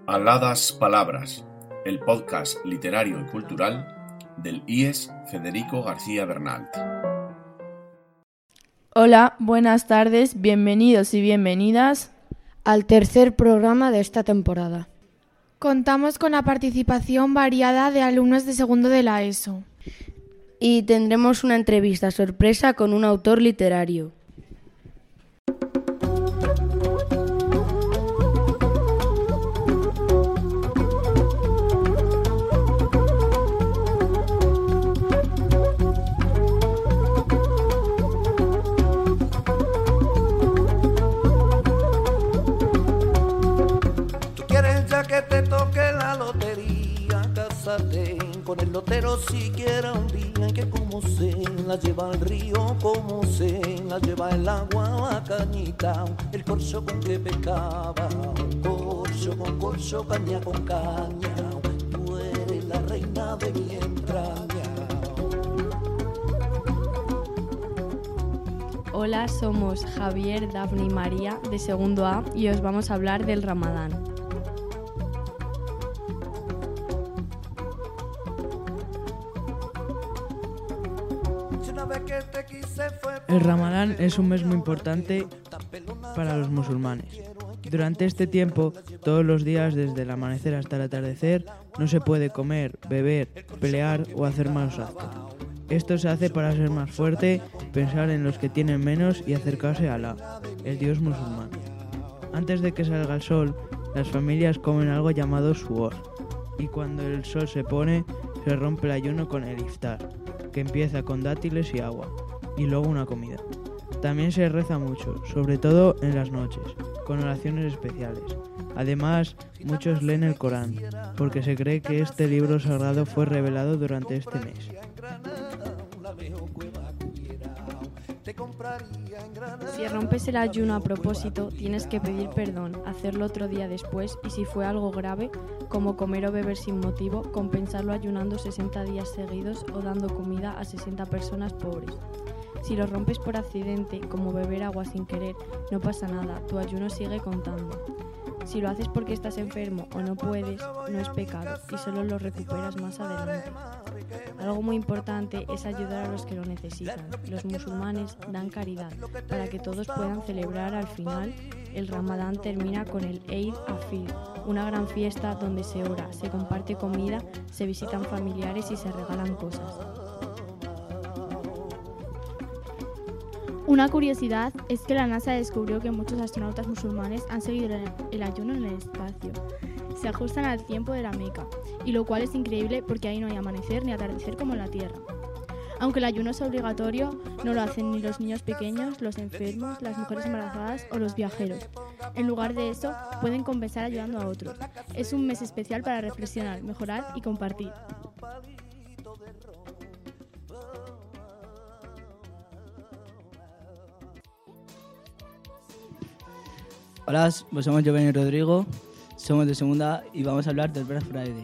Aladas Palabras, el podcast literario y cultural del IES Federico García Bernalt. Hola, buenas tardes, bienvenidos y bienvenidas al tercer programa de esta temporada. Contamos con la participación variada de alumnos de segundo de la ESO. Y tendremos una entrevista sorpresa con un autor literario. Con el lotero siquiera un día en que como se la lleva el río, como se la lleva el agua, cañita, el corcho con que pescaba, corcho con corcho, caña con caña, tú eres la reina de mi entraña. Hola, somos Javier, Dafne y María de segundo A y os vamos a hablar del Ramadán. El Ramadán es un mes muy importante para los musulmanes. Durante este tiempo, todos los días desde el amanecer hasta el atardecer, no se puede comer, beber, pelear o hacer malos actos. Esto se hace para ser más fuerte, pensar en los que tienen menos y acercarse a Alá, el Dios musulmán. Antes de que salga el sol, las familias comen algo llamado suhur, y cuando el sol se pone, se rompe el ayuno con el iftar, que empieza con dátiles y agua, y luego una comida. También se reza mucho, sobre todo en las noches, con oraciones especiales. Además, muchos leen el Corán, porque se cree que este libro sagrado fue revelado durante este mes. Si rompes el ayuno a propósito, tienes que pedir perdón, hacerlo otro día después y si fue algo grave, como comer o beber sin motivo, compensarlo ayunando 60 días seguidos o dando comida a 60 personas pobres. Si lo rompes por accidente, como beber agua sin querer, no pasa nada, tu ayuno sigue contando. Si lo haces porque estás enfermo o no puedes, no es pecado y solo lo recuperas más adelante. Algo muy importante es ayudar a los que lo necesitan. Los musulmanes dan caridad para que todos puedan celebrar al final. El Ramadán termina con el Eid al-Fitr, una gran fiesta donde se ora, se comparte comida, se visitan familiares y se regalan cosas. Una curiosidad es que la NASA descubrió que muchos astronautas musulmanes han seguido el ayuno en el espacio. Se ajustan al tiempo de la Meca, y lo cual es increíble porque ahí no hay amanecer ni atardecer como en la Tierra. Aunque el ayuno es obligatorio, no lo hacen ni los niños pequeños, los enfermos, las mujeres embarazadas o los viajeros. En lugar de eso, pueden compensar ayudando a otros. Es un mes especial para reflexionar, mejorar y compartir. Hola, pues somos Giovanni y Rodrigo, somos de segunda y vamos a hablar del Black Friday.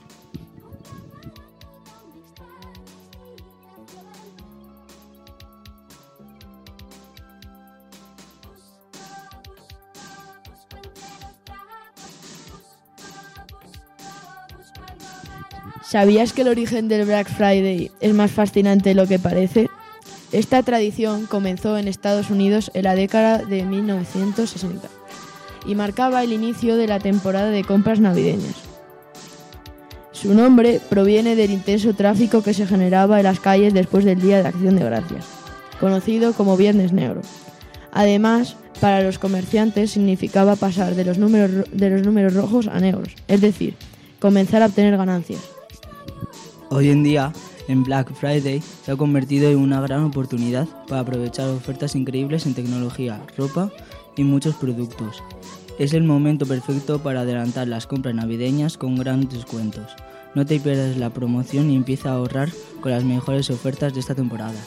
¿Sabías que el origen del Black Friday es más fascinante de lo que parece? Esta tradición comenzó en Estados Unidos en la década de 1960 y marcaba el inicio de la temporada de compras navideñas. Su nombre proviene del intenso tráfico que se generaba en las calles después del Día de Acción de Gracias, conocido como Viernes Negro. Además, para los comerciantes significaba pasar de los números rojos a negros, es decir, comenzar a obtener ganancias. Hoy en día, en Black Friday se ha convertido en una gran oportunidad para aprovechar ofertas increíbles en tecnología, ropa y muchos productos. Es el momento perfecto para adelantar las compras navideñas con grandes descuentos. No te pierdas la promoción y empieza a ahorrar con las mejores ofertas de esta temporada.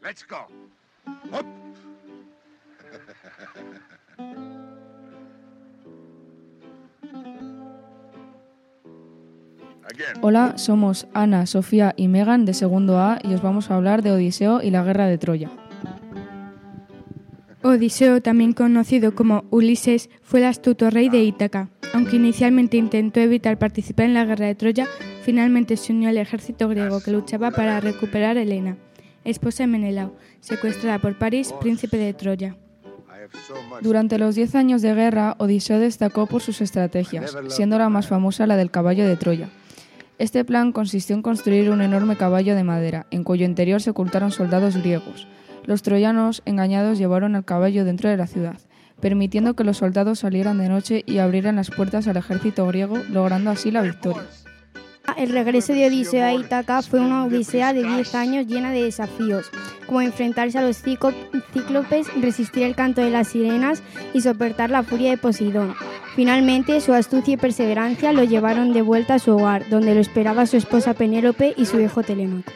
Let's go. Up. Hola, somos Ana, Sofía y Megan de segundo A y os vamos a hablar de Odiseo y la guerra de Troya. Odiseo, también conocido como Ulises, fue el astuto rey de Ítaca. Aunque inicialmente intentó evitar participar en la guerra de Troya, finalmente se unió al ejército griego que luchaba para recuperar a Helena, esposa de Menelao, secuestrada por París, príncipe de Troya. Durante los 10 años de guerra, Odiseo destacó por sus estrategias, siendo la más famosa la del caballo de Troya. Este plan consistió en construir un enorme caballo de madera, en cuyo interior se ocultaron soldados griegos. Los troyanos, engañados, llevaron el caballo dentro de la ciudad, permitiendo que los soldados salieran de noche y abrieran las puertas al ejército griego, logrando así la victoria. El regreso de Odiseo a Ítaca fue una odisea de 10 años llena de desafíos, como enfrentarse a los cíclopes, resistir el canto de las sirenas y soportar la furia de Poseidón. Finalmente, su astucia y perseverancia lo llevaron de vuelta a su hogar, donde lo esperaba su esposa Penélope y su hijo Telémaco.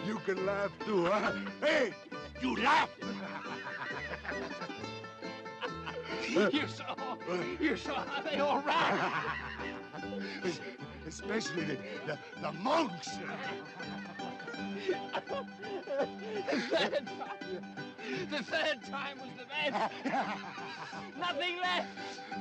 Especially the monks. The third time was the best. Nothing left.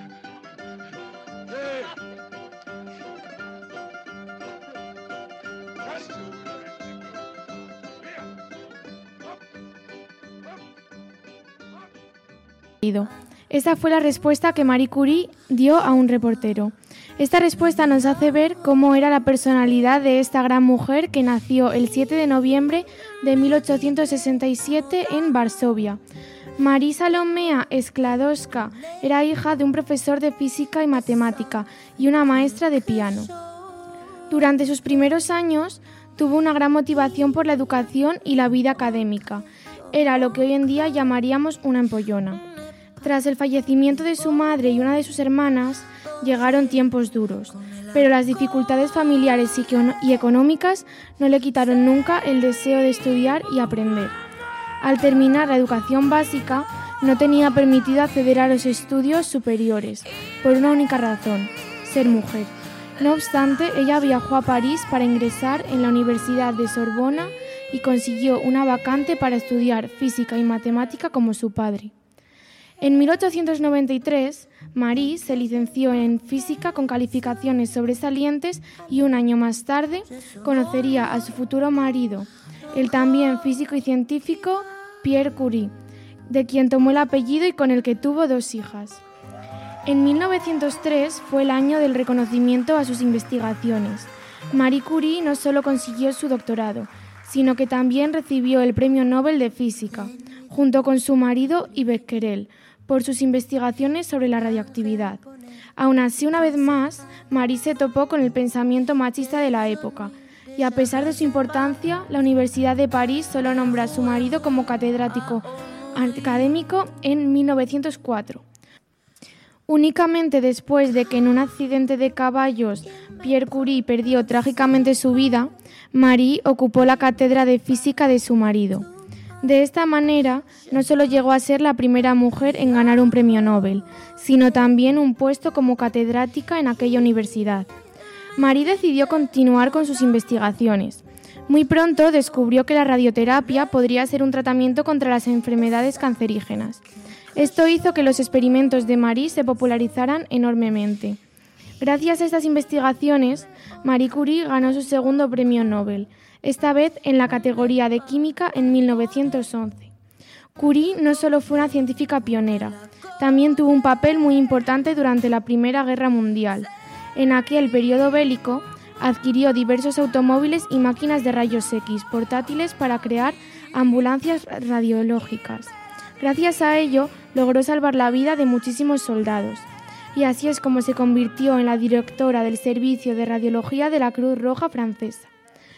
Esta fue la respuesta que Marie Curie dio a un reportero. Esta respuesta nos hace ver cómo era la personalidad de esta gran mujer que nació el 7 de noviembre de 1867 en Varsovia. Marie Salomea Skłodowska era hija de un profesor de física y matemática y una maestra de piano. Durante sus primeros años tuvo una gran motivación por la educación y la vida académica. Era lo que hoy en día llamaríamos una empollona. Tras el fallecimiento de su madre y una de sus hermanas, llegaron tiempos duros, pero las dificultades familiares y económicas no le quitaron nunca el deseo de estudiar y aprender. Al terminar la educación básica, no tenía permitido acceder a los estudios superiores, por una única razón: ser mujer. No obstante, ella viajó a París para ingresar en la Universidad de Sorbona y consiguió una vacante para estudiar física y matemática como su padre. En 1893, Marie se licenció en física con calificaciones sobresalientes y un año más tarde conocería a su futuro marido, el también físico y científico Pierre Curie, de quien tomó el apellido y con el que tuvo 2 hijas. En 1903 fue el año del reconocimiento a sus investigaciones. Marie Curie no solo consiguió su doctorado, sino que también recibió el Premio Nobel de Física, junto con su marido y Becquerel, por sus investigaciones sobre la radioactividad. Aún así, una vez más, Marie se topó con el pensamiento machista de la época, y a pesar de su importancia, la Universidad de París solo nombra a su marido como catedrático académico en 1904. Únicamente después de que en un accidente de caballos Pierre Curie perdió trágicamente su vida, Marie ocupó la cátedra de física de su marido. De esta manera, no solo llegó a ser la primera mujer en ganar un premio Nobel, sino también un puesto como catedrática en aquella universidad. Marie decidió continuar con sus investigaciones. Muy pronto descubrió que la radioterapia podría ser un tratamiento contra las enfermedades cancerígenas. Esto hizo que los experimentos de Marie se popularizaran enormemente. Gracias a estas investigaciones, Marie Curie ganó su segundo premio Nobel, esta vez en la categoría de química en 1911. Curie no solo fue una científica pionera, también tuvo un papel muy importante durante la Primera Guerra Mundial. En aquel periodo bélico, adquirió diversos automóviles y máquinas de rayos X portátiles para crear ambulancias radiológicas. Gracias a ello, logró salvar la vida de muchísimos soldados. Y así es como se convirtió en la directora del Servicio de Radiología de la Cruz Roja francesa.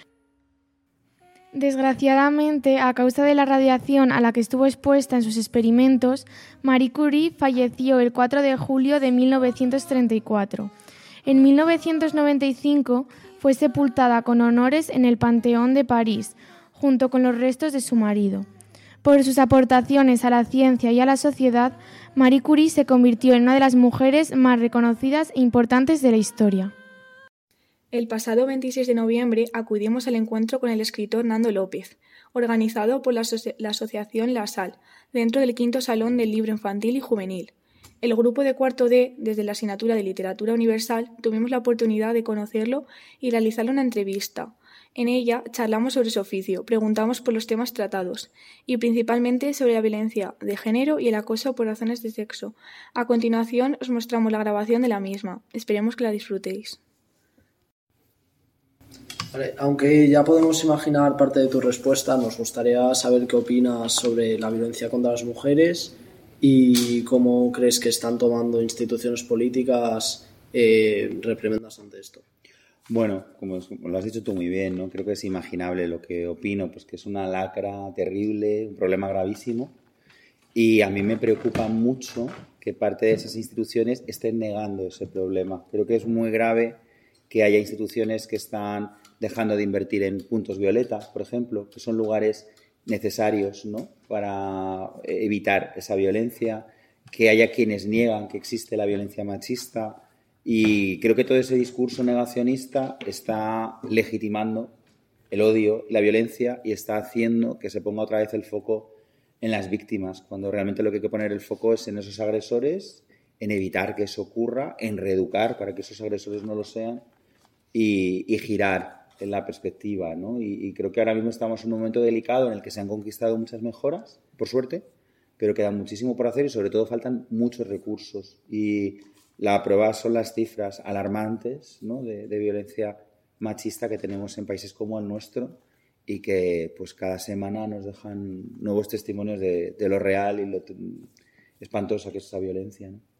Desgraciadamente, a causa de la radiación a la que estuvo expuesta en sus experimentos, Marie Curie falleció el 4 de julio de 1934. En 1995 fue sepultada con honores en el Panteón de París, junto con los restos de su marido. Por sus aportaciones a la ciencia y a la sociedad, Marie Curie se convirtió en una de las mujeres más reconocidas e importantes de la historia. El pasado 26 de noviembre acudimos al encuentro con el escritor Nando López, organizado por la Asociación La Sal, dentro del 5º Salón del Libro Infantil y Juvenil. El grupo de cuarto D, desde la asignatura de Literatura Universal, tuvimos la oportunidad de conocerlo y realizarle una entrevista. En ella charlamos sobre su oficio, preguntamos por los temas tratados y principalmente sobre la violencia de género y el acoso por razones de sexo. A continuación os mostramos la grabación de la misma. Esperemos que la disfrutéis. Vale, aunque ya podemos imaginar parte de tu respuesta, nos gustaría saber qué opinas sobre la violencia contra las mujeres y cómo crees que están tomando instituciones políticas reprimendas ante esto. Bueno, como lo has dicho tú muy bien, ¿no? Creo que es imaginable lo que opino, pues que es una lacra terrible, un problema gravísimo, y a mí me preocupa mucho que parte de esas instituciones estén negando ese problema. Creo que es muy grave que haya instituciones que están dejando de invertir en puntos violetas, por ejemplo, que son lugares necesarios, ¿no?, para evitar esa violencia, que haya quienes niegan que existe la violencia machista, y creo que todo ese discurso negacionista está legitimando el odio y la violencia y está haciendo que se ponga otra vez el foco en las víctimas, cuando realmente lo que hay que poner el foco es en esos agresores, en evitar que eso ocurra, en reeducar para que esos agresores no lo sean y girar en la perspectiva, ¿no? Y creo que ahora mismo estamos en un momento delicado en el que se han conquistado muchas mejoras, por suerte, pero queda muchísimo por hacer y sobre todo faltan muchos recursos. Y la prueba son las cifras alarmantes, ¿no?, de violencia machista que tenemos en países como el nuestro y que pues cada semana nos dejan nuevos testimonios de lo real y lo espantosa que es esa violencia, ¿no?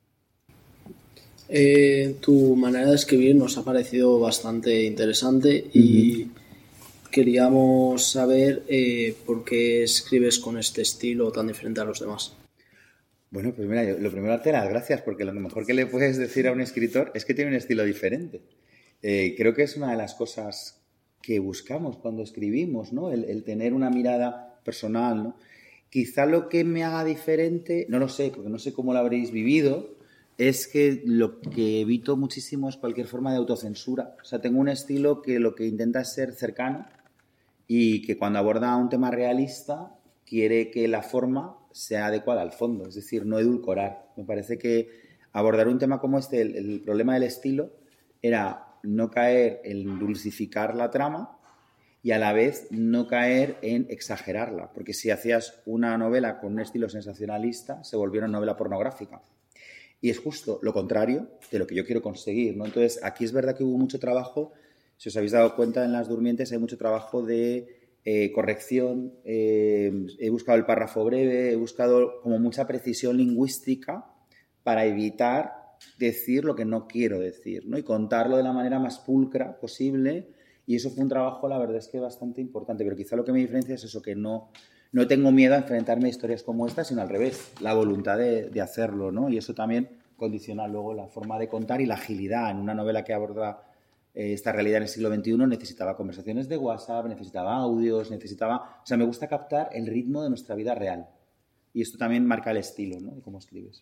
Tu manera de escribir nos ha parecido bastante interesante y queríamos saber por qué escribes con este estilo tan diferente a los demás. Bueno, pues mira, lo primero darte las gracias, porque lo mejor que le puedes decir a un escritor es que tiene un estilo diferente. Creo que es una de las cosas que buscamos cuando escribimos, ¿no? El tener una mirada personal, ¿no? Quizá lo que me haga diferente, no lo sé, porque no sé cómo lo habréis vivido, es que lo que evito muchísimo es cualquier forma de autocensura. O sea, tengo un estilo que lo que intenta es ser cercano y que cuando aborda un tema realista quiere que la forma sea adecuada al fondo, es decir, no edulcorar. Me parece que abordar un tema como este, el problema del estilo, era no caer en dulcificar la trama y a la vez no caer en exagerarla, porque si hacías una novela con un estilo sensacionalista, se volvió una novela pornográfica. Y es justo lo contrario de lo que yo quiero conseguir, ¿no? Entonces, aquí es verdad que hubo mucho trabajo, si os habéis dado cuenta en Las Durmientes hay mucho trabajo de corrección, he buscado el párrafo breve, he buscado como mucha precisión lingüística para evitar decir lo que no quiero decir, ¿no? Y contarlo de la manera más pulcra posible, y eso fue un trabajo, la verdad es que bastante importante, pero quizá lo que me diferencia es eso, que no tengo miedo a enfrentarme a historias como esta, sino al revés, la voluntad de hacerlo, ¿no? Y eso también condiciona luego la forma de contar y la agilidad. En una novela que aborda esta realidad en el siglo XXI necesitaba conversaciones de WhatsApp, necesitaba audios, o sea, me gusta captar el ritmo de nuestra vida real. Y esto también marca el estilo, ¿no?, de cómo escribes.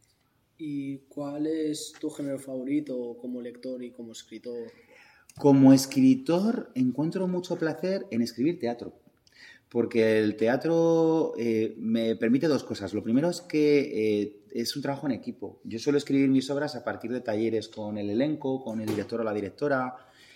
¿Y cuál es tu género favorito como lector y como escritor? Como escritor encuentro mucho placer en escribir teatro. Porque el teatro me permite dos cosas. Lo primero es que es un trabajo en equipo. Yo suelo escribir mis obras a partir de talleres con el elenco, con el director o la directora,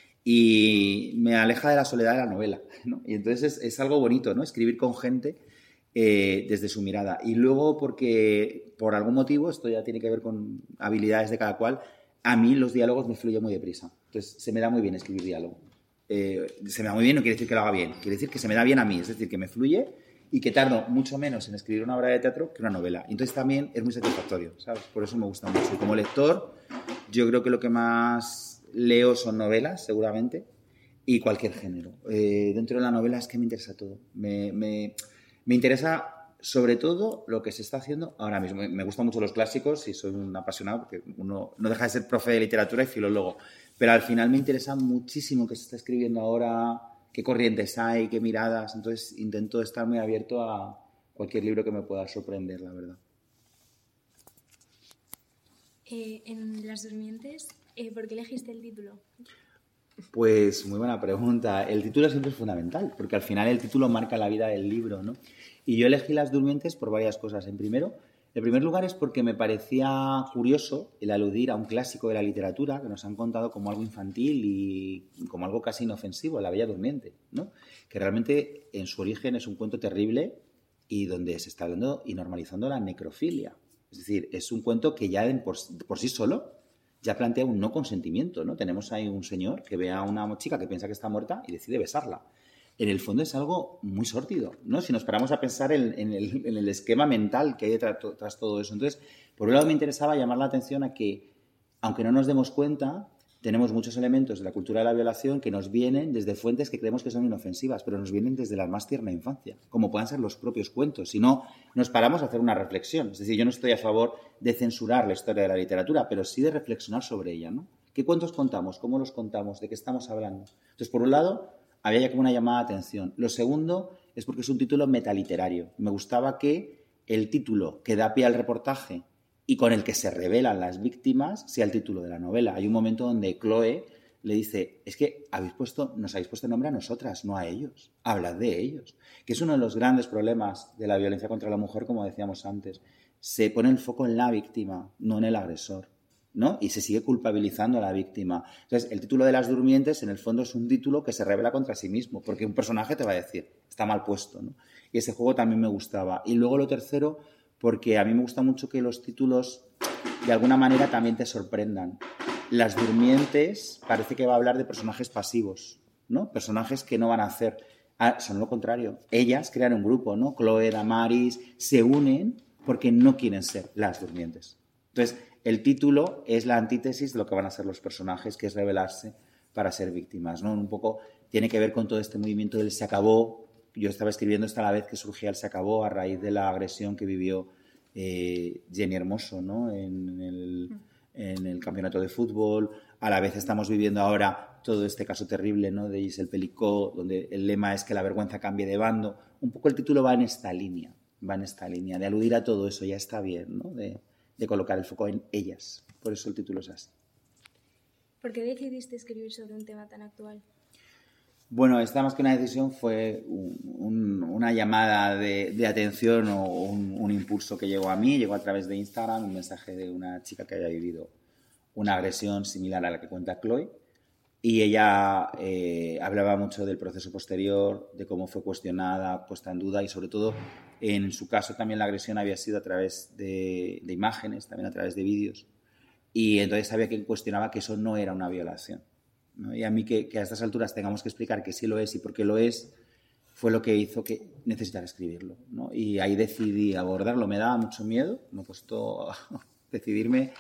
y me aleja de la soledad de la novela, ¿no? Y entonces es algo bonito, ¿no?, escribir con gente desde su mirada. Y luego porque, por algún motivo, esto ya tiene que ver con habilidades de cada cual, a mí los diálogos me fluyen muy deprisa. Entonces se me da muy bien escribir diálogo. Se me da muy bien no quiere decir que lo haga bien, quiere decir que se me da bien a mí, es decir, que me fluye y que tardo mucho menos en escribir una obra de teatro que una novela. Entonces también es muy satisfactorio, ¿sabes? Por eso me gusta mucho. Y como lector, yo creo que lo que más leo son novelas, seguramente, y cualquier género. Dentro de la novela es que me interesa todo. Me interesa sobre todo lo que se está haciendo ahora mismo. Me gustan mucho los clásicos y soy un apasionado porque uno no deja de ser profe de literatura y filólogo. Pero al final me interesa muchísimo qué se está escribiendo ahora, qué corrientes hay, qué miradas. Entonces intento estar muy abierto a cualquier libro que me pueda sorprender, la verdad. En Las Durmientes, ¿por qué elegiste el título? Pues muy buena pregunta. El título siempre es fundamental, porque al final el título marca la vida del libro, ¿no? Y yo elegí Las Durmientes por varias cosas. En primer lugar es porque me parecía curioso el aludir a un clásico de la literatura que nos han contado como algo infantil y como algo casi inofensivo, La Bella Durmiente, ¿no? Que realmente en su origen es un cuento terrible y donde se está hablando y normalizando la necrofilia. Es decir, es un cuento que ya por sí solo ya plantea un no consentimiento, ¿no? Tenemos ahí un señor que ve a una chica que piensa que está muerta y decide besarla. En el fondo es algo muy sórdido, ¿no? Si nos paramos a pensar en el esquema mental que hay tras todo eso. Entonces, por un lado me interesaba llamar la atención a que, aunque no nos demos cuenta, tenemos muchos elementos de la cultura de la violación que nos vienen desde fuentes que creemos que son inofensivas, pero nos vienen desde la más tierna infancia, como puedan ser los propios cuentos. Si no, nos paramos a hacer una reflexión. Es decir, yo no estoy a favor de censurar la historia de la literatura, pero sí de reflexionar sobre ella, ¿no? ¿Qué cuentos contamos? ¿Cómo los contamos? ¿De qué estamos hablando? Entonces, por un lado, había ya como una llamada de atención. Lo segundo es porque es un título metaliterario. Me gustaba que el título que da pie al reportaje y con el que se revelan las víctimas sea el título de la novela. Hay un momento donde Chloe le dice, es que nos habéis puesto nombre a nosotras, no a ellos. Hablad de ellos. Que es uno de los grandes problemas de la violencia contra la mujer, como decíamos antes. Se pone el foco en la víctima, no en el agresor, ¿no? Y se sigue culpabilizando a la víctima. Entonces, el título de Las Durmientes, en el fondo, es un título que se revela contra sí mismo, porque un personaje te va a decir, está mal puesto, ¿no? Y ese juego también me gustaba. Y luego lo tercero, porque a mí me gusta mucho que los títulos, de alguna manera, también te sorprendan. Las Durmientes parece que va a hablar de personajes pasivos, ¿no? Personajes que no van a hacer. Son lo contrario. Ellas crean un grupo, ¿no? Chloe, Damaris, se unen porque no quieren ser las durmientes. Entonces, el título es la antítesis de lo que van a ser los personajes, que es revelarse para ser víctimas, ¿no? Un poco tiene que ver con todo este movimiento del se acabó. Yo estaba escribiendo esta a la vez que surgía el se acabó a raíz de la agresión que vivió Jenny Hermoso, ¿no? En el campeonato de fútbol. A la vez estamos viviendo ahora todo este caso terrible, ¿no? De Giselle Pelicot, donde el lema es que la vergüenza cambie de bando. Un poco el título va en esta línea, de aludir a todo eso, ya está bien, ¿no? De colocar el foco en ellas. Por eso el título es así. ¿Por qué decidiste escribir sobre un tema tan actual? Bueno, esta más que una decisión fue una llamada de atención o un impulso que llegó a mí, llegó a través de Instagram, un mensaje de una chica que había vivido una agresión similar a la que cuenta Chloe, y ella hablaba mucho del proceso posterior, de cómo fue cuestionada, puesta en duda, y sobre todo, en su caso también la agresión había sido a través de imágenes, también a través de vídeos, y entonces había quien cuestionaba que eso no era una violación, ¿no? Y a mí que a estas alturas tengamos que explicar que sí lo es y por qué lo es, fue lo que hizo que necesitara escribirlo, ¿no? Y ahí decidí abordarlo. Me daba mucho miedo, me costó decidirme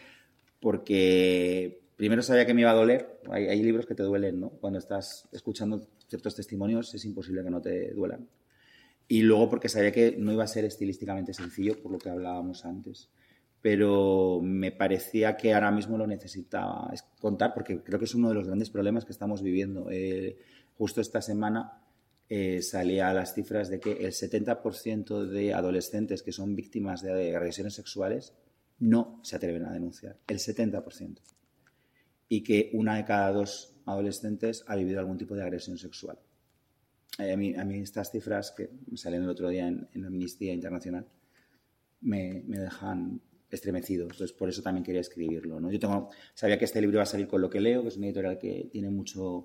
porque primero sabía que me iba a doler. Hay libros que te duelen, ¿no? Cuando estás escuchando ciertos testimonios es imposible que no te duelan. Y luego porque sabía que no iba a ser estilísticamente sencillo, por lo que hablábamos antes. Pero me parecía que ahora mismo lo necesitaba contar, porque creo que es uno de los grandes problemas que estamos viviendo. Justo esta semana salía las cifras de que el 70% de adolescentes que son víctimas de agresiones sexuales no se atreven a denunciar. El 70%. Y que 1 de cada 2 adolescentes ha vivido algún tipo de agresión sexual. A mí estas cifras que salen el otro día en Amnistía Internacional me dejan estremecido. Entonces, por eso también quería escribirlo, ¿no? Sabía que este libro iba a salir con Lo que leo, que es una editorial que tiene mucho...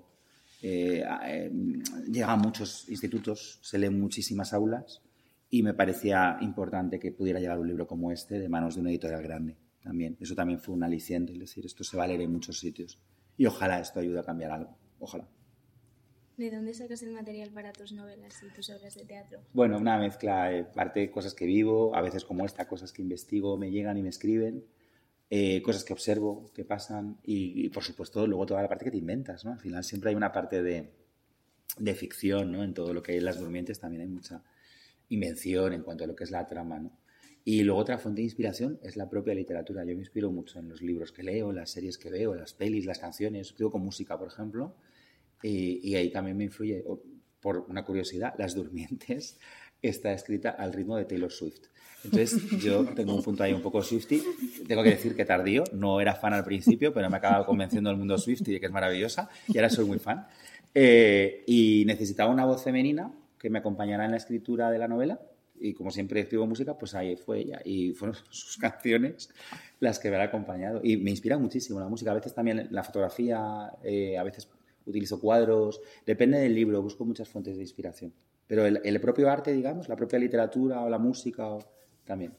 llega a muchos institutos, se lee en muchísimas aulas y me parecía importante que pudiera llegar un libro como este de manos de una editorial grande también. Eso también fue un aliciente, es decir, esto se va a leer en muchos sitios y ojalá esto ayude a cambiar algo, ojalá. ¿De dónde sacas el material para tus novelas y tus obras de teatro? Bueno, una mezcla, parte de cosas que vivo, a veces como esta, cosas que investigo, me llegan y me escriben, cosas que observo, que pasan y, por supuesto, luego toda la parte que te inventas, ¿no? Al final siempre hay una parte de ficción, ¿no? En todo lo que hay en Las Durmientes también hay mucha invención en cuanto a lo que es la trama, ¿no? Y luego otra fuente de inspiración es la propia literatura. Yo me inspiro mucho en los libros que leo, las series que veo, las pelis, las canciones. Escribo con música, por ejemplo, y ahí también me influye, por una curiosidad, Las Durmientes está escrita al ritmo de Taylor Swift. Entonces, yo tengo un punto ahí un poco Swiftie. Tengo que decir que tardío. No era fan al principio, pero me ha acabado convenciendo del mundo Swiftie de que es maravillosa. Y ahora soy muy fan. Y necesitaba una voz femenina que me acompañara en la escritura de la novela. Y como siempre escribo música, pues ahí fue ella. Y fueron sus canciones las que me han acompañado. Y me inspira muchísimo la música. A veces también la fotografía, a veces utilizo cuadros. Depende del libro, busco muchas fuentes de inspiración. Pero el propio arte, digamos, la propia literatura o la música, también.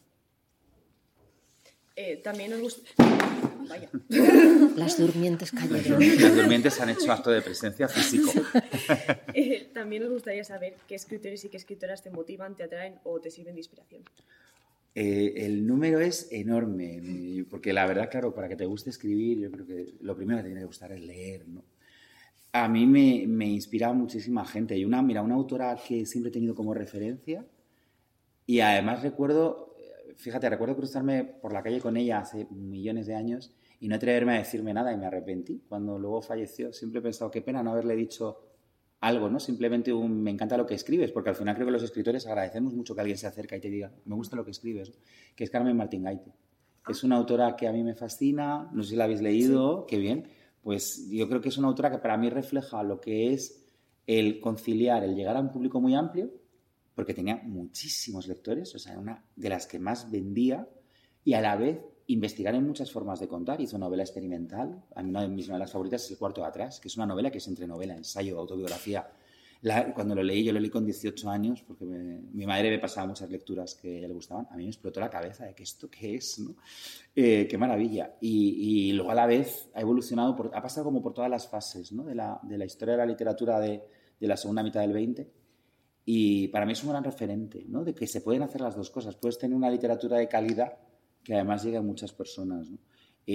También nos gusta... Vaya. Las durmientes cayeron. Las durmientes han hecho acto de presencia físico. También nos gustaría saber qué escritores y qué escritoras te motivan, te atraen o te sirven de inspiración. El número es enorme, porque la verdad, claro, para que te guste escribir, yo creo que lo primero que te tiene que gustar es leer, ¿no? A mí me inspira muchísima gente. Y una autora que siempre he tenido como referencia, y además recuerdo cruzarme por la calle con ella hace millones de años y no atreverme a decirme nada, y me arrepentí cuando luego falleció. Siempre he pensado, qué pena no haberle dicho algo, ¿no? Simplemente me encanta lo que escribes, porque al final creo que los escritores agradecemos mucho que alguien se acerque y te diga, me gusta lo que escribes, ¿no? Que es Carmen Martín Gaite. Es una autora que a mí me fascina, no sé si la habéis leído, sí. Qué bien. Pues yo creo que es una autora que para mí refleja lo que es el conciliar, el llegar a un público muy amplio, porque tenía muchísimos lectores, o sea, era una de las que más vendía, y a la vez investigar en muchas formas de contar. Hizo novela experimental. A mí una de mis novelas favoritas es El cuarto de atrás, que es una novela que es entre novela, ensayo, autobiografía. Cuando lo leí, yo lo leí con 18 años, porque mi madre me pasaba muchas lecturas que a ella le gustaban. A mí me explotó la cabeza de que esto qué es, ¿no? Qué maravilla. Y luego a la vez ha evolucionado, ha pasado como por todas las fases, ¿no? de la historia de la literatura de la segunda mitad del 20. Y para mí es un gran referente, ¿no? De que se pueden hacer las dos cosas. Puedes tener una literatura de calidad que además llegue a muchas personas, ¿no?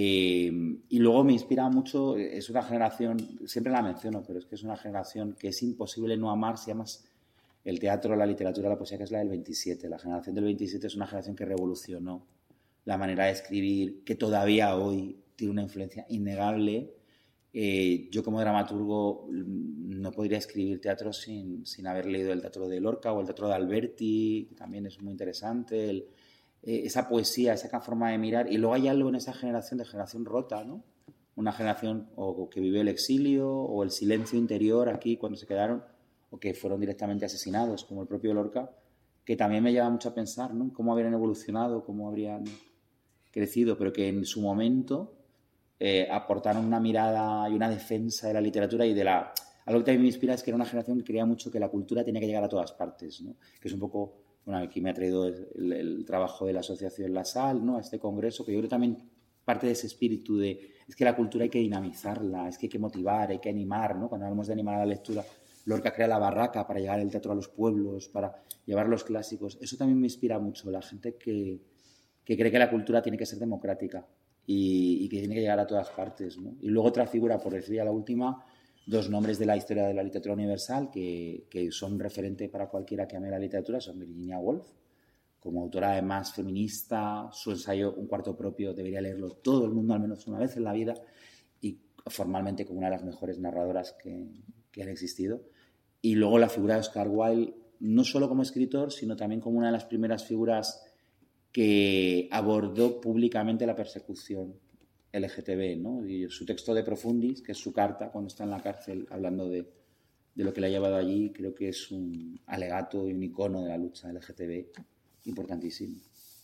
Y luego me inspira mucho, es una generación, siempre la menciono, pero es que es una generación que es imposible no amar si amas el teatro, la literatura, la poesía, que es la del 27. La generación del 27 es una generación que revolucionó la manera de escribir, que todavía hoy tiene una influencia innegable. Yo como dramaturgo no podría escribir teatro sin haber leído el teatro de Lorca o el teatro de Alberti, que también es muy interesante, esa poesía, esa forma de mirar. Y luego hay algo en esa generación de generación rota, ¿no? Una generación o que vive el exilio o el silencio interior aquí cuando se quedaron, o que fueron directamente asesinados, como el propio Lorca, que también me lleva mucho a pensar, ¿no? Cómo habrían evolucionado, cómo habrían crecido, pero que en su momento aportaron una mirada y una defensa de la literatura y de la... Algo que también me inspira es que era una generación que creía mucho que la cultura tenía que llegar a todas partes, ¿no? Que es un poco... Bueno, aquí me ha traído el trabajo de la Asociación La Sal, ¿no? A este congreso, que yo creo también parte de ese espíritu de... Es que la cultura hay que dinamizarla, es que hay que motivar, hay que animar, ¿no? Cuando hablamos de animar a la lectura, Lorca crea la barraca para llevar el teatro a los pueblos, para llevar los clásicos. Eso también me inspira mucho, la gente que cree que la cultura tiene que ser democrática y que tiene que llegar a todas partes, ¿no? Y luego otra figura, por decir ya la última, dos nombres de la historia de la literatura universal que son referente para cualquiera que ame la literatura, son Virginia Woolf, como autora además feminista, su ensayo Un cuarto propio debería leerlo todo el mundo al menos una vez en la vida, y formalmente como una de las mejores narradoras que han existido. Y luego la figura de Oscar Wilde, no solo como escritor, sino también como una de las primeras figuras que abordó públicamente la persecución LGTB, ¿no? Y su texto de Profundis, que es su carta cuando está en la cárcel hablando de lo que le ha llevado allí, creo que es un alegato y un icono de la lucha LGTB importantísimo.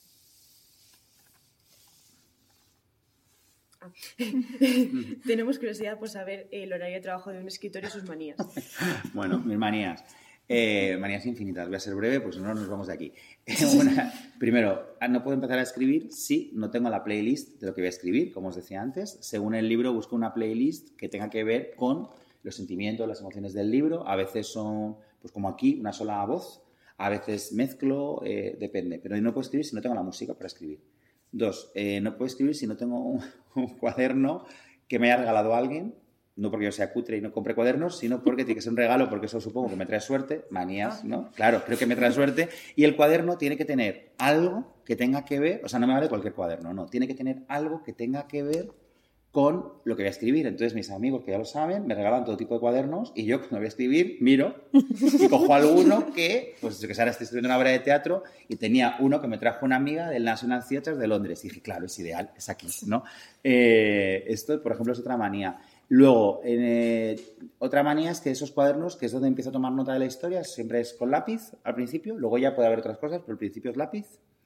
Tenemos curiosidad por saber el horario de trabajo de un escritor y sus manías. Bueno, mis manías. Manías infinitas. Voy a ser breve, pues no nos vamos de aquí. Primero, ¿no puedo empezar a escribir? Sí, no tengo la playlist de lo que voy a escribir, como os decía antes. Según el libro, busco una playlist que tenga que ver con los sentimientos, las emociones del libro. A veces son, pues como aquí, una sola voz. A veces mezclo, depende. Pero no puedo escribir si no tengo la música para escribir. 2, no puedo escribir si no tengo un cuaderno que me haya regalado alguien. No porque yo sea cutre y no compre cuadernos, sino porque tiene que ser un regalo, porque eso supongo que me trae suerte. Manías, ¿no? Claro, creo que me trae suerte. Y el cuaderno tiene que tener algo que tenga que ver, o sea, no me vale cualquier cuaderno, no. Tiene que tener algo que tenga que ver con lo que voy a escribir. Entonces mis amigos, que ya lo saben, me regalan todo tipo de cuadernos y yo cuando voy a escribir miro y cojo alguno que, pues yo que sé, ahora estoy escribiendo una obra de teatro y tenía uno que me trajo una amiga del National Theatre de Londres y dije, claro, es ideal, es aquí, ¿no? Esto, por ejemplo, es otra manía. Luego, otra manía es que esos cuadernos, que es donde empiezo a tomar nota de la historia, siempre es con lápiz al principio, luego ya puede haber otras cosas, pero al principio es lápiz.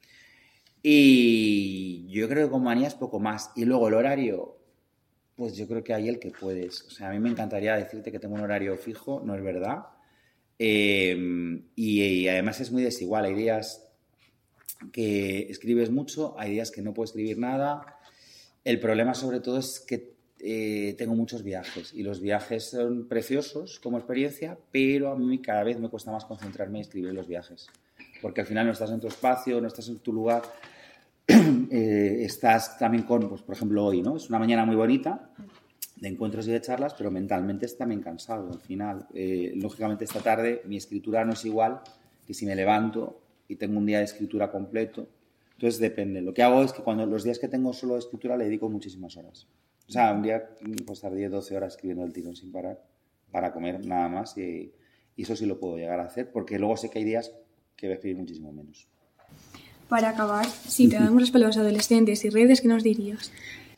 Y yo creo que con manías poco más. Y luego el horario, pues yo creo que hay el que puedes. O sea, a mí me encantaría decirte que tengo un horario fijo, no es verdad. Y además es muy desigual. Hay días que escribes mucho, hay días que no puedo escribir nada. El problema sobre todo es que tengo muchos viajes y los viajes son preciosos como experiencia, pero a mí cada vez me cuesta más concentrarme y escribir los viajes. Porque al final no estás en tu espacio, no estás en tu lugar. Estás también con, pues, por ejemplo, hoy, ¿no? Es una mañana muy bonita de encuentros y de charlas, pero mentalmente está también cansado al final. Lógicamente esta tarde mi escritura no es igual que si me levanto y tengo un día de escritura completo. Entonces depende. Lo que hago es que cuando los días que tengo solo de escritura le dedico muchísimas horas. O sea, un día puedo estar 10-12 horas escribiendo el tirón sin parar para comer nada más y eso sí lo puedo llegar a hacer porque luego sé que hay días que voy a escribir muchísimo menos. Para acabar, si te damos las palabras adolescentes y redes, ¿qué nos dirías?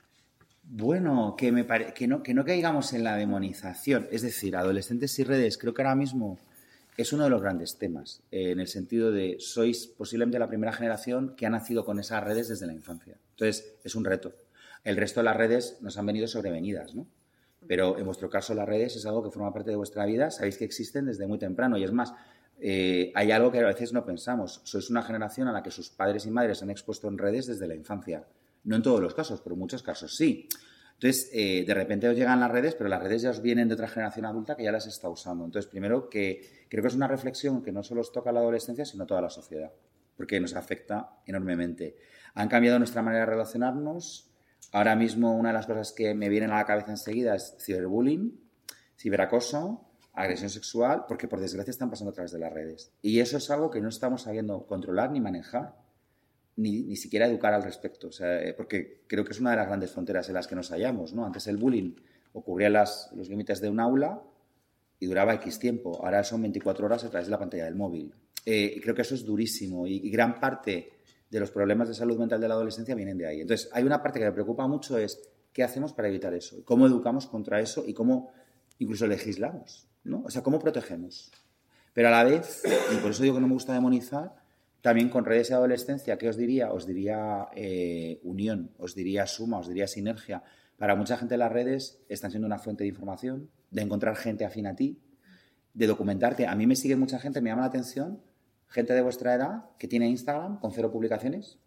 Bueno, que no caigamos en la demonización. Es decir, adolescentes y redes, creo que ahora mismo es uno de los grandes temas, en el sentido de sois posiblemente la primera generación que ha nacido con esas redes desde la infancia. Entonces, es un reto. El resto de las redes nos han venido sobrevenidas, ¿no? Pero en vuestro caso las redes es algo que forma parte de vuestra vida, sabéis que existen desde muy temprano y es más, hay algo que a veces no pensamos. Sois una generación a la que sus padres y madres han expuesto en redes desde la infancia. No en todos los casos, pero en muchos casos sí. Entonces, de repente os llegan las redes, pero las redes ya os vienen de otra generación adulta que ya las está usando. Entonces, primero, que creo que es una reflexión que no solo os toca a la adolescencia, sino a toda la sociedad, porque nos afecta enormemente. Han cambiado nuestra manera de relacionarnos. Ahora mismo, una de las cosas que me vienen a la cabeza enseguida es ciberbullying, ciberacoso, agresión sexual, porque por desgracia están pasando a través de las redes. Y eso es algo que no estamos sabiendo controlar ni manejar, ni siquiera educar al respecto. O sea, porque creo que es una de las grandes fronteras en las que nos hallamos, ¿no? Antes el bullying ocurría en los límites de un aula y duraba X tiempo. Ahora son 24 horas a través de la pantalla del móvil. Y creo que eso es durísimo y gran parte de los problemas de salud mental de la adolescencia vienen de ahí. Entonces, hay una parte que me preocupa mucho, es qué hacemos para evitar eso, cómo educamos contra eso y cómo incluso legislamos, ¿no? O sea, cómo protegemos. Pero a la vez, y por eso digo que no me gusta demonizar, también con redes de adolescencia, ¿qué os diría? Os diría unión, os diría suma, os diría sinergia. Para mucha gente las redes están siendo una fuente de información, de encontrar gente afín a ti, de documentarte. A mí me sigue mucha gente, me llama la atención, gente de vuestra edad que tiene Instagram con 0 publicaciones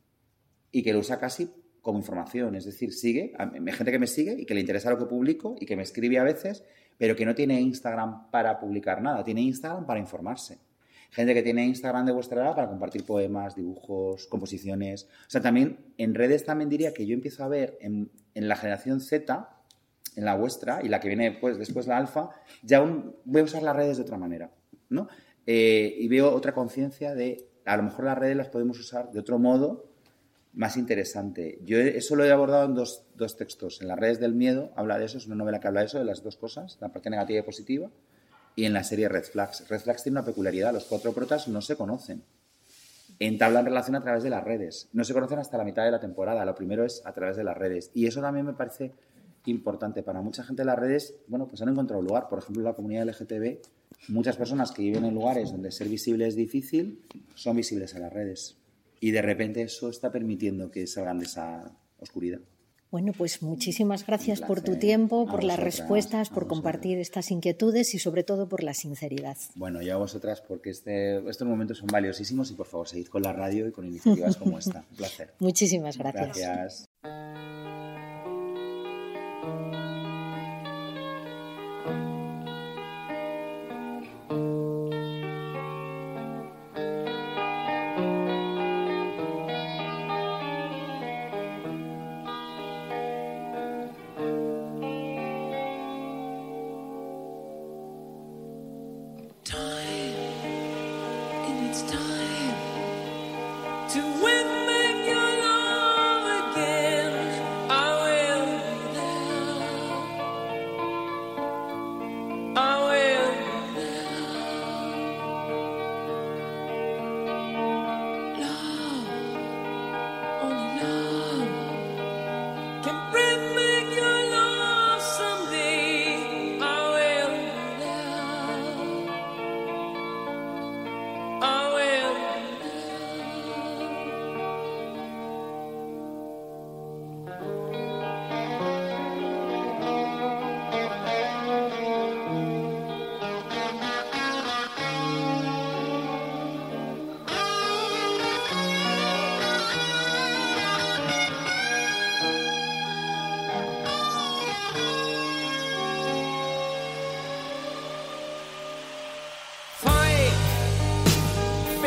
y que lo usa casi como información. Es decir, sigue, hay gente que me sigue y que le interesa lo que publico y que me escribe a veces, pero que no tiene Instagram para publicar nada, tiene Instagram para informarse. Gente que tiene Instagram de vuestra edad para compartir poemas, dibujos, composiciones. O sea, también en redes también diría que yo empiezo a ver en la generación Z, en la vuestra, y la que viene pues, después la alfa, ya voy a usar las redes de otra manera, ¿no? Y veo otra conciencia de, a lo mejor las redes las podemos usar de otro modo más interesante. Yo eso lo he abordado en dos textos. En las redes del miedo habla de eso, es una novela que habla de eso, de las dos cosas, la parte negativa y positiva. Y en la serie Red Flags. Red Flags tiene una peculiaridad, los 4 protas no se conocen. Entablan relación a través de las redes. No se conocen hasta la mitad de la temporada, lo primero es a través de las redes. Y eso también me parece importante. Para mucha gente las redes, bueno, pues han encontrado un lugar. Por ejemplo, en la comunidad LGTB, muchas personas que viven en lugares donde ser visible es difícil, son visibles en las redes. Y de repente eso está permitiendo que salgan de esa oscuridad. Bueno, pues muchísimas gracias por tu tiempo, por las respuestas, por compartir estas inquietudes y sobre todo por la sinceridad. Bueno, y a vosotras porque estos momentos son valiosísimos y por favor seguid con la radio y con iniciativas como esta. Un placer. Muchísimas gracias. Gracias.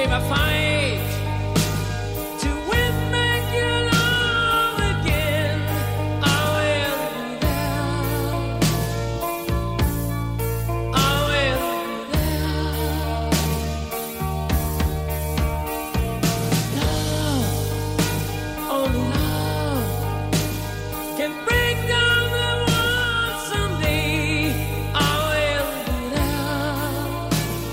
save a fight to win back your love again. I will be there. I will be there. Love, only love can break down the walls someday. I will be there.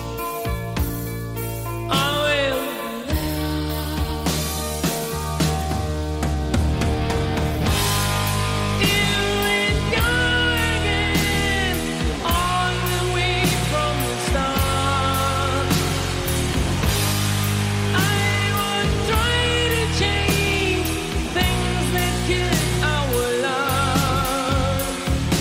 I will be there. Here we go again, all the way from the start. I would try to change things that killed our love.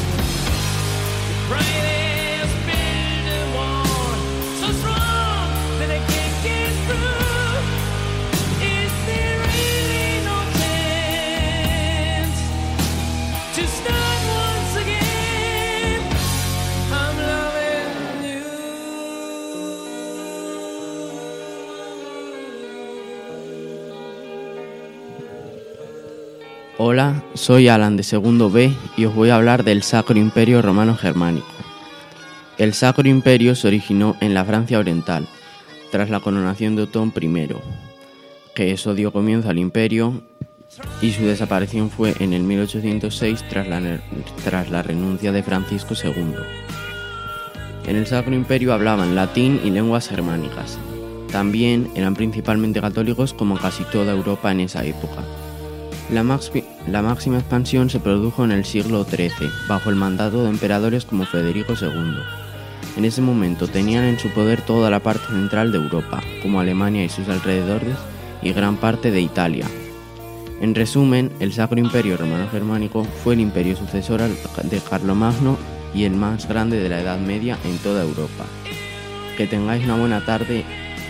Pride has built a wall so strong that I can't get through. Is there really no chance to start once again? I'm loving you. Hola, soy Alan de segundo B y os voy a hablar del Sacro Imperio Romano Germánico. El Sacro Imperio se originó en la Francia Oriental, tras la coronación de Otón I, que eso dio comienzo al imperio, y su desaparición fue en el 1806 tras la renuncia de Francisco II. En el Sacro Imperio hablaban latín y lenguas germánicas. También eran principalmente católicos, como en casi toda Europa en esa época. La máxima expansión se produjo en el siglo XIII, bajo el mandato de emperadores como Federico II. En ese momento tenían en su poder toda la parte central de Europa, como Alemania y sus alrededores, y gran parte de Italia. En resumen, el Sacro Imperio Romano Germánico fue el imperio sucesor de Carlomagno y el más grande de la Edad Media en toda Europa. Que tengáis una buena tarde.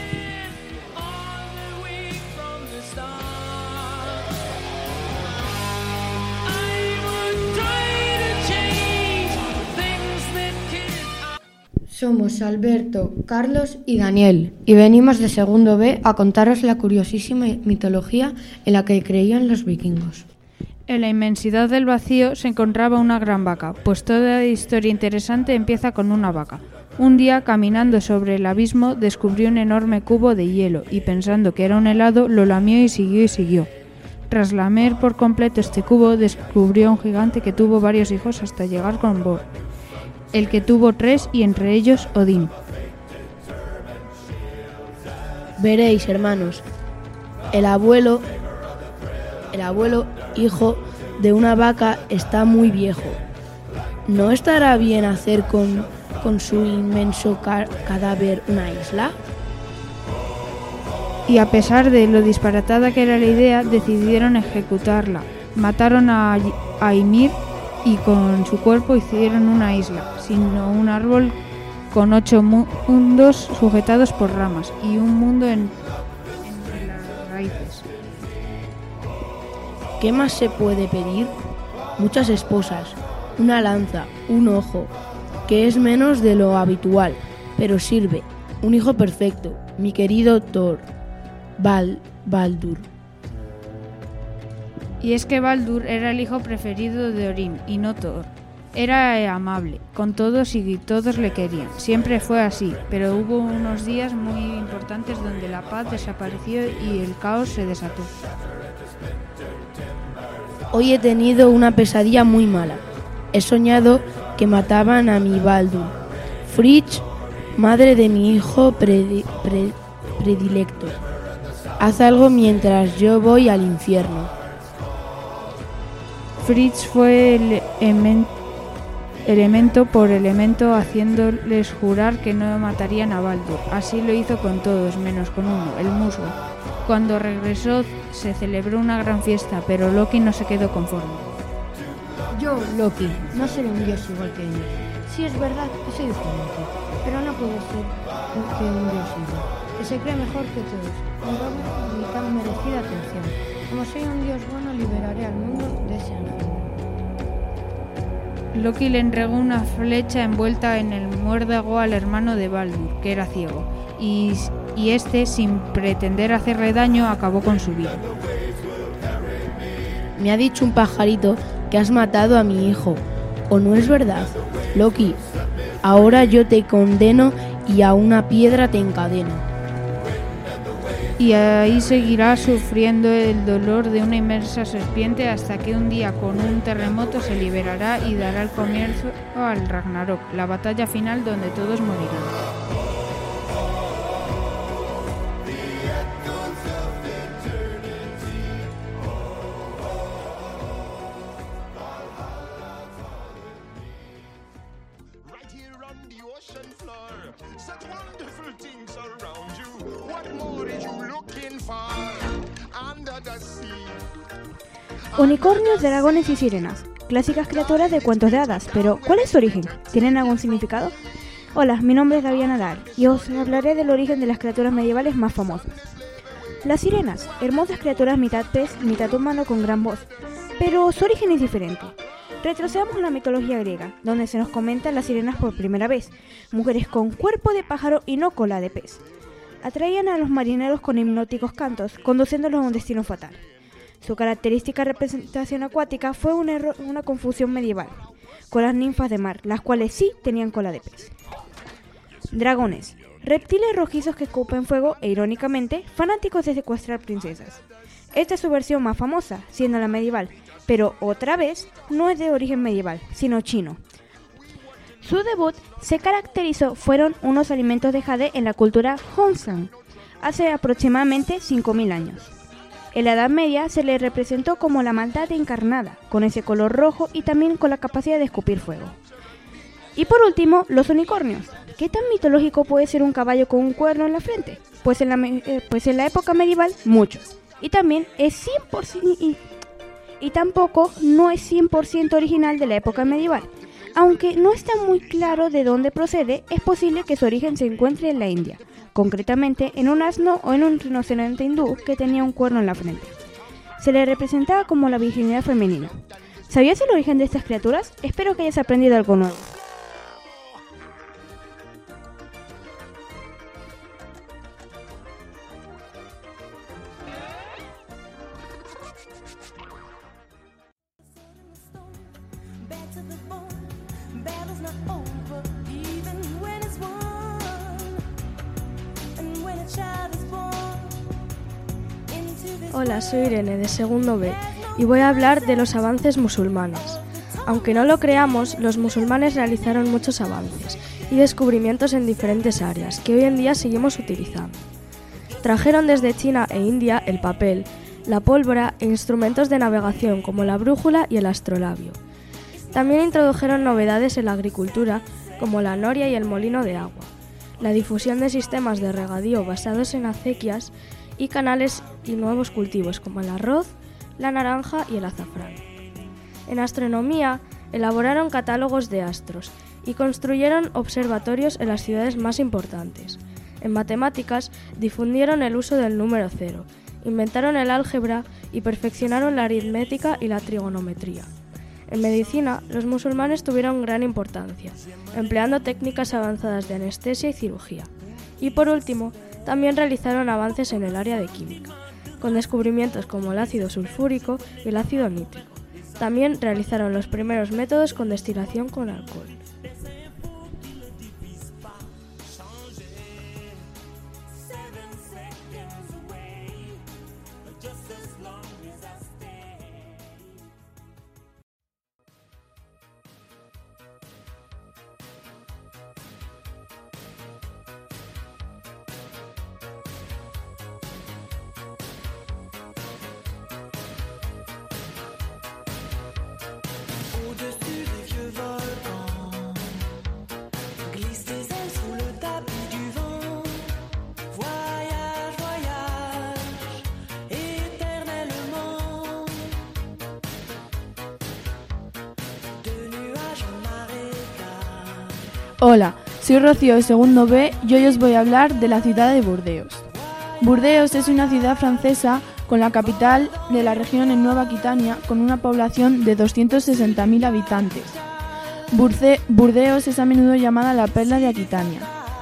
Somos Alberto, Carlos y Daniel, y venimos de segundo B a contaros la curiosísima mitología en la que creían los vikingos. En la inmensidad del vacío se encontraba una gran vaca, pues toda historia interesante empieza con una vaca. Un día, caminando sobre el abismo, descubrió un enorme cubo de hielo y, pensando que era un helado, lo lamió y siguió. Tras lamer por completo este cubo, descubrió a un gigante que tuvo varios hijos hasta llegar con Bor, el que tuvo 3 y entre ellos Odín. Veréis, hermanos, el abuelo, hijo de una vaca, está muy viejo. ¿No estará bien hacer con su inmenso cadáver una isla? Y a pesar de lo disparatada que era la idea, decidieron ejecutarla. Mataron a Ymir y con su cuerpo hicieron una isla, sino un árbol con 8 mundos sujetados por ramas y un mundo en las raíces. ¿Qué más se puede pedir? Muchas esposas, una lanza, un ojo, que es menos de lo habitual, pero sirve. Un hijo perfecto, mi querido Thor, Baldur. Y es que Baldur era el hijo preferido de Odín y no Thor. Era amable con todos y todos le querían. Siempre fue así, pero hubo unos días muy importantes donde la paz desapareció y el caos se desató. Hoy he tenido una pesadilla muy mala. He soñado que mataban a mi Baldur. Frigg, madre de mi hijo predilecto. Haz algo mientras yo voy al infierno. Frigg fue el elemento por elemento, haciéndoles jurar que no matarían a Baldur. Así lo hizo con todos, menos con uno, el musgo. Cuando regresó se celebró una gran fiesta, pero Loki no se quedó conforme. Yo, Loki, no seré un dios igual que ellos. Sí, es verdad que soy diferente, pero no puedo ser que un dios igual, que se cree mejor que todos, con doble y tan merecida atención. Como soy un dios bueno, liberaré al mundo de ese ángel. Loki le entregó una flecha envuelta en el muérdago al hermano de Baldur, que era ciego, y y este, sin pretender hacerle daño, acabó con su vida. Me ha dicho un pajarito que has matado a mi hijo. ¿O no es verdad? Loki, ahora yo te condeno y a una piedra te encadeno. Y ahí seguirá sufriendo el dolor de una inmensa serpiente hasta que un día con un terremoto se liberará y dará el comienzo al Ragnarok, la batalla final donde todos morirán. Unicornios, dragones y sirenas, clásicas criaturas de cuentos de hadas, pero ¿cuál es su origen? ¿Tienen algún significado? Hola, mi nombre es Gabriela Nadal y os hablaré del origen de las criaturas medievales más famosas. Las sirenas, hermosas criaturas mitad pez y mitad humano con gran voz, pero su origen es diferente. Retrocedamos a la mitología griega, donde se nos comentan las sirenas por primera vez, mujeres con cuerpo de pájaro y no cola de pez. Atraían a los marineros con hipnóticos cantos, conduciéndolos a un destino fatal. Su característica representación acuática fue una confusión medieval, con las ninfas de mar, las cuales sí tenían cola de pez. Dragones, reptiles rojizos que escupen fuego e, irónicamente, fanáticos de secuestrar princesas. Esta es su versión más famosa, siendo la medieval, pero otra vez no es de origen medieval, sino chino. Su debut se caracterizó fueron unos alimentos de jade en la cultura Hongshan, hace aproximadamente 5.000 años. En la Edad Media se le representó como la maldad encarnada, con ese color rojo y también con la capacidad de escupir fuego. Y por último, los unicornios. ¿Qué tan mitológico puede ser un caballo con un cuerno en la frente? Pues en la época medieval, muchos. Y también es 100% y tampoco no es 100% original de la época medieval. Aunque no está muy claro de dónde procede, es posible que su origen se encuentre en la India, concretamente en un asno o en un rinoceronte hindú que tenía un cuerno en la frente. Se le representaba como la virginidad femenina. ¿Sabías el origen de estas criaturas? Espero que hayas aprendido algo nuevo. Hola, soy Irene de segundo B y voy a hablar de los avances musulmanes. Aunque no lo creamos, los musulmanes realizaron muchos avances y descubrimientos en diferentes áreas que hoy en día seguimos utilizando. Trajeron desde China e India el papel, la pólvora e instrumentos de navegación como la brújula y el astrolabio. También introdujeron novedades en la agricultura como la noria y el molino de agua, la difusión de sistemas de regadío basados en acequias y canales y nuevos cultivos como el arroz, la naranja y el azafrán. En astronomía, elaboraron catálogos de astros y construyeron observatorios en las ciudades más importantes. En matemáticas, difundieron el uso del número cero, inventaron el álgebra y perfeccionaron la aritmética y la trigonometría. En medicina, los musulmanes tuvieron gran importancia, empleando técnicas avanzadas de anestesia y cirugía. Y por último, también realizaron avances en el área de química, con descubrimientos como el ácido sulfúrico y el ácido nítrico. También realizaron los primeros métodos con destilación con alcohol. Hola, soy Rocío de segundo B y hoy os voy a hablar de la ciudad de Burdeos. Burdeos es una ciudad francesa con la capital de la región en Nueva Aquitania con una población de 260.000 habitantes. Burdeos es a menudo llamada la perla de Aquitania.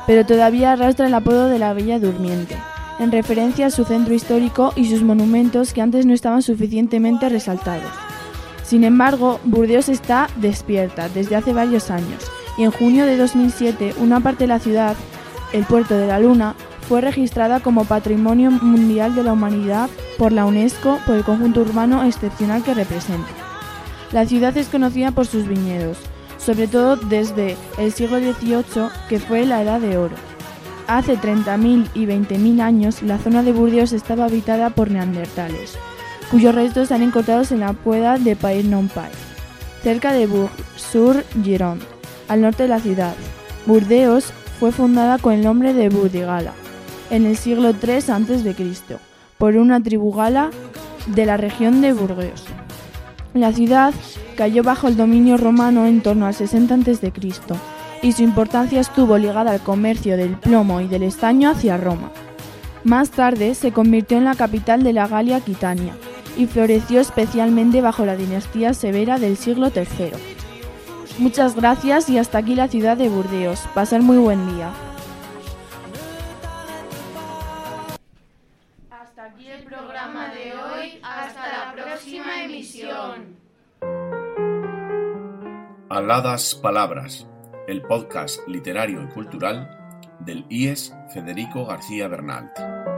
pero todavía arrastra el apodo de la Bella Durmiente, en referencia a su centro histórico y sus monumentos que antes no estaban suficientemente resaltados. Sin embargo, Burdeos está despierta desde hace varios años, y en junio de 2007 una parte de la ciudad, el Puerto de la Luna, fue registrada como Patrimonio Mundial de la Humanidad por la UNESCO por el conjunto urbano excepcional que representa. La ciudad es conocida por sus viñedos, sobre todo desde el siglo XVIII, que fue la Edad de Oro. Hace 30.000 y 20.000 años, la zona de Burdeos estaba habitada por neandertales, cuyos restos están encontrados en la puebla de Pair-non-Pair, cerca de Bourg-sur-Gironde, al norte de la ciudad. Burdeos fue fundada con el nombre de Burdigala, en el siglo III a.C., por una tribu gala de la región de Burdeos. La ciudad cayó bajo el dominio romano en torno al 60 a.C., y su importancia estuvo ligada al comercio del plomo y del estaño hacia Roma. Más tarde se convirtió en la capital de la Galia Aquitania y floreció especialmente bajo la dinastía severa del siglo III. Muchas gracias y hasta aquí la ciudad de Burdeos. Pasar muy buen día. Hasta aquí el programa de hoy. Hasta la próxima emisión. Aladas Palabras, el podcast literario y cultural del IES Federico García Bernalt.